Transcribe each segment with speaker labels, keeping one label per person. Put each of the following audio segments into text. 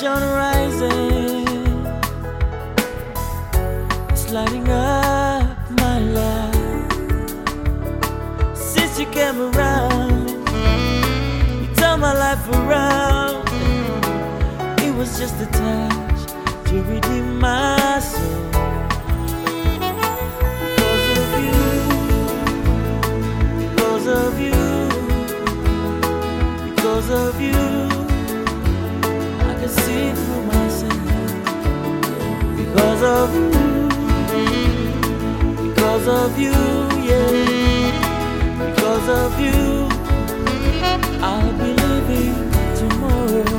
Speaker 1: passion rising, it's lighting up my life. Since you came around, you turned my life around. It was just a touch to redeem my soul. Because of you, because of you, I can see through myself. Because of you, yeah. Because of you, I'll be living tomorrow.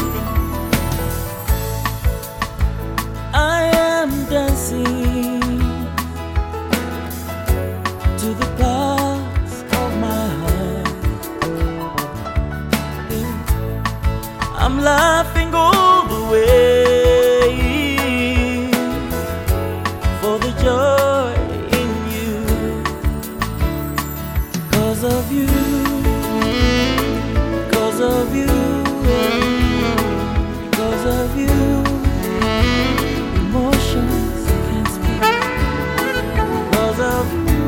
Speaker 1: I am dancing to the parts of my heart. Yeah. I'm laughing all the way for the joy in you. Because of you, because of you, because of you. Emotions can't speak. Because of you,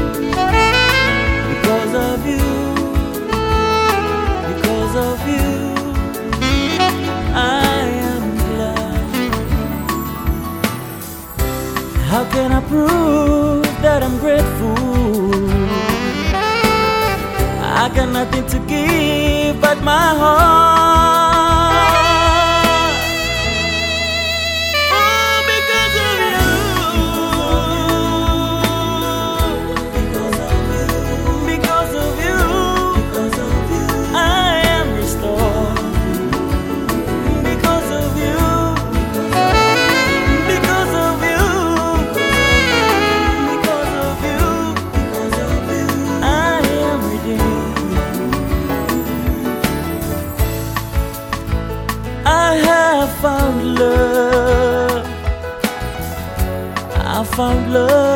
Speaker 1: because of you, because of you, I am glad. How can I prove that I'm grateful? I got nothing to give but my heart. I found love